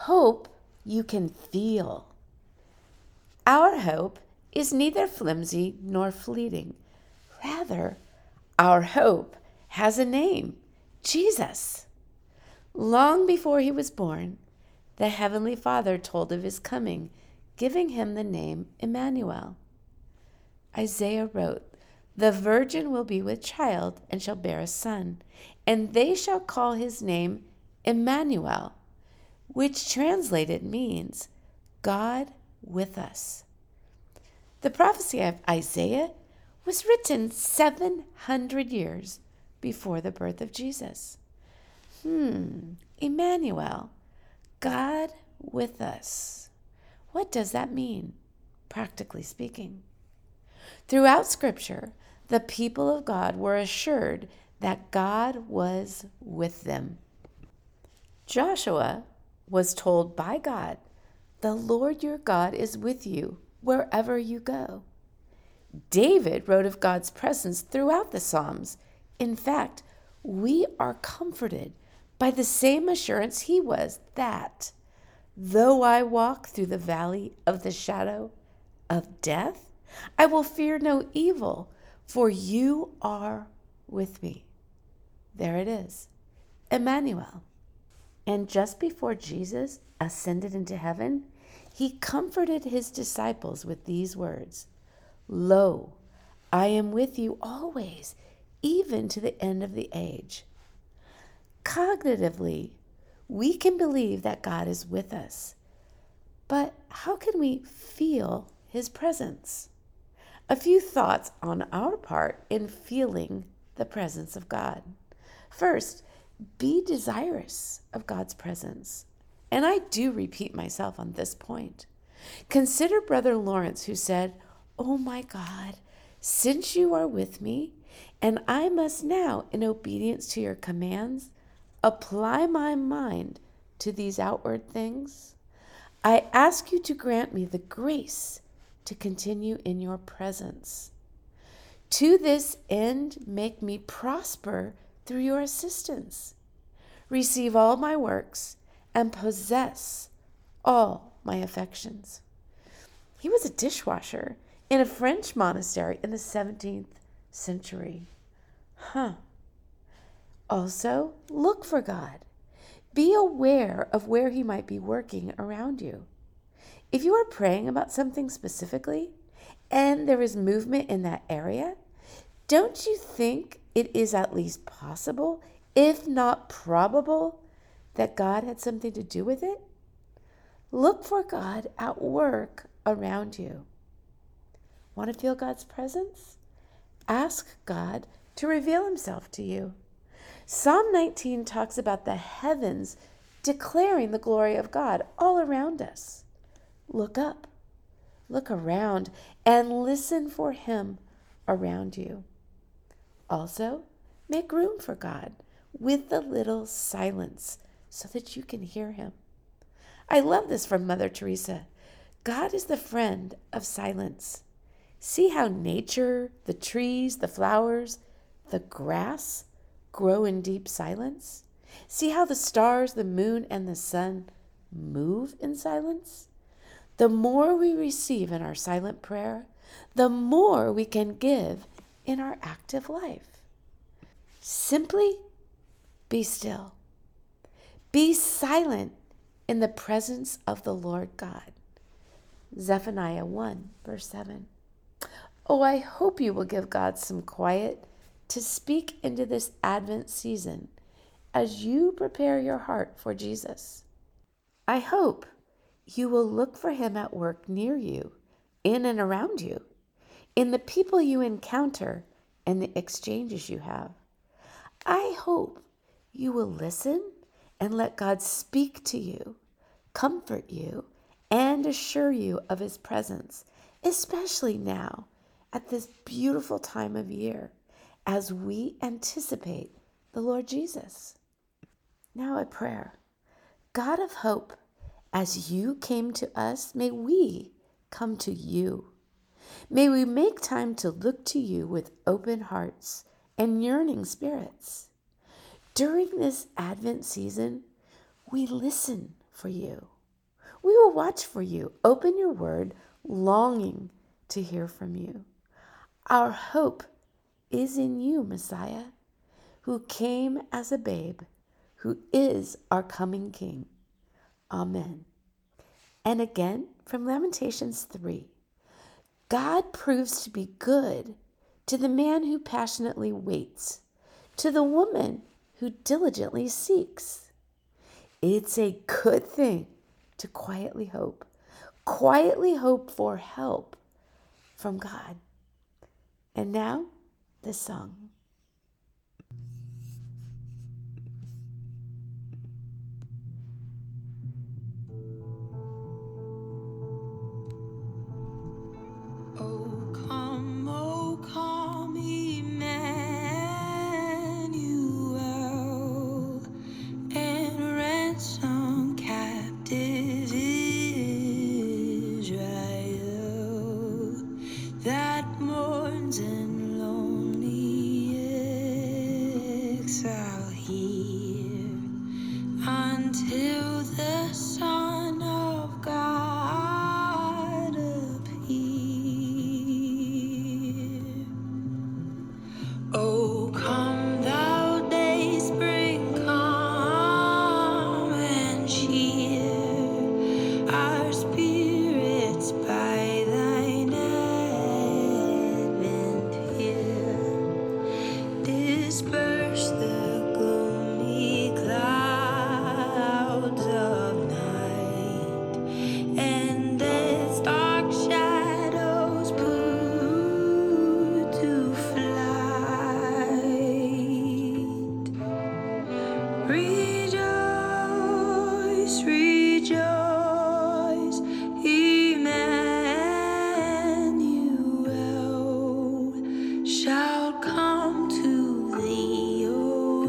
Hope you can feel. Our hope is neither flimsy nor fleeting. Rather, our hope has a name, Jesus. Long before he was born, the Heavenly Father told of his coming, giving him the name Emmanuel. Isaiah wrote, "The virgin will be with child and shall bear a son, and they shall call his name Emmanuel," which translated means God with us. The prophecy of Isaiah was written 700 years before the birth of Jesus. Emmanuel, God with us. What does that mean, practically speaking? Throughout Scripture, the people of God were assured that God was with them. Joshua was told by God, "The Lord your God is with you wherever you go." David wrote of God's presence throughout the Psalms. In fact, we are comforted by the same assurance he was, that though I walk through the valley of the shadow of death, I will fear no evil, for you are with me. There it is, Emmanuel. And just before Jesus ascended into heaven, he comforted his disciples with these words, "Lo, I am with you always, even to the end of the age." Cognitively, we can believe that God is with us, but how can we feel his presence? A few thoughts on our part in feeling the presence of God. First, be desirous of God's presence. And I do repeat myself on this point. Consider Brother Lawrence, who said, "Oh my God, since you are with me, and I must now, in obedience to your commands, apply my mind to these outward things, I ask you to grant me the grace to continue in your presence. To this end, make me prosper through your assistance. Receive all my works and possess all my affections." He was a dishwasher in a French monastery in the 17th century. Also, look for God. Be aware of where he might be working around you. If you are praying about something specifically and there is movement in that area, don't you think it is at least possible, if not probable, that God had something to do with it? Look for God at work around you. Want to feel God's presence? Ask God to reveal himself to you. Psalm 19 talks about the heavens declaring the glory of God all around us. Look up, look around, and listen for him around you. Also, make room for God with a little silence so that you can hear him. I love this from Mother Teresa. God is the friend of silence. See how nature, the trees, the flowers, the grass grow in deep silence? See how the stars, the moon, and the sun move in silence? The more we receive in our silent prayer, the more we can give in our active life. Simply be still. Be silent in the presence of the Lord God. Zephaniah 1, verse 7. Oh, I hope you will give God some quiet to speak into this Advent season as you prepare your heart for Jesus. I hope you will look for him at work near you, in and around you, in the people you encounter and the exchanges you have. I hope you will listen and let God speak to you, comfort you, and assure you of his presence, especially now at this beautiful time of year as we anticipate the Lord Jesus. Now a prayer. God of hope, as you came to us, may we come to you. May we make time to look to you with open hearts and yearning spirits. During this Advent season, we listen for you. We will watch for you. Open your word, longing to hear from you. Our hope is in you, Messiah, who came as a babe, who is our coming King. Amen. And again, from Lamentations 3, God proves to be good to the man who passionately waits, to the woman who diligently seeks. It's a good thing to quietly hope for help from God. And now, the song. Oh come, Emmanuel, and ransom captive Israel that mourns in lonely exile here until the Son of God appear. Oh, come thou day spring, come and cheer our spirits by thine advent here. Disperse the gloomy clouds of night, and its dark shadows put to flight. Rejoice, rejoice, Emmanuel shall come to thee, O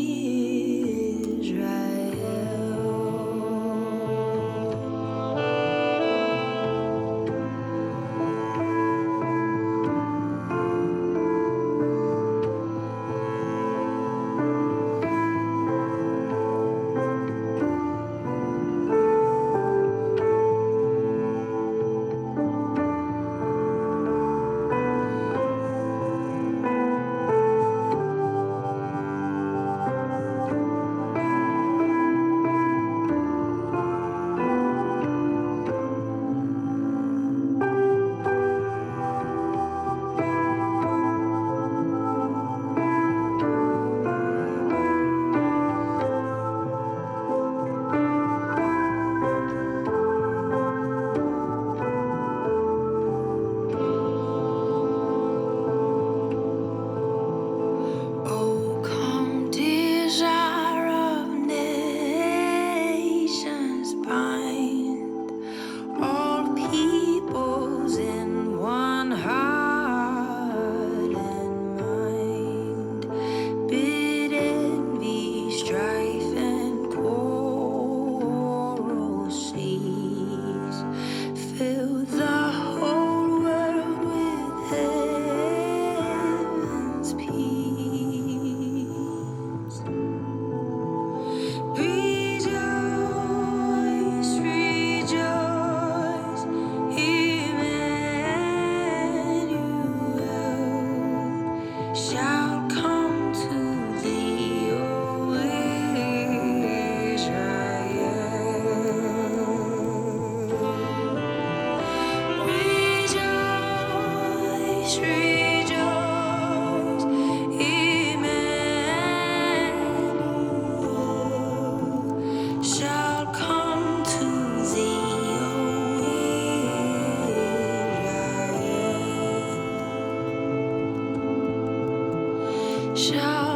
Oh, come, desire of nations, bind all peoples in one heart and mind. Bid envy, strife, and quarrel cease. Fill the whole world with heaven's peace. Rejoice, rejoice, Emmanuel shall come to thee, O Israel. Rejoice, rejoice, Emmanuel shall come to thee, O Israel. Shall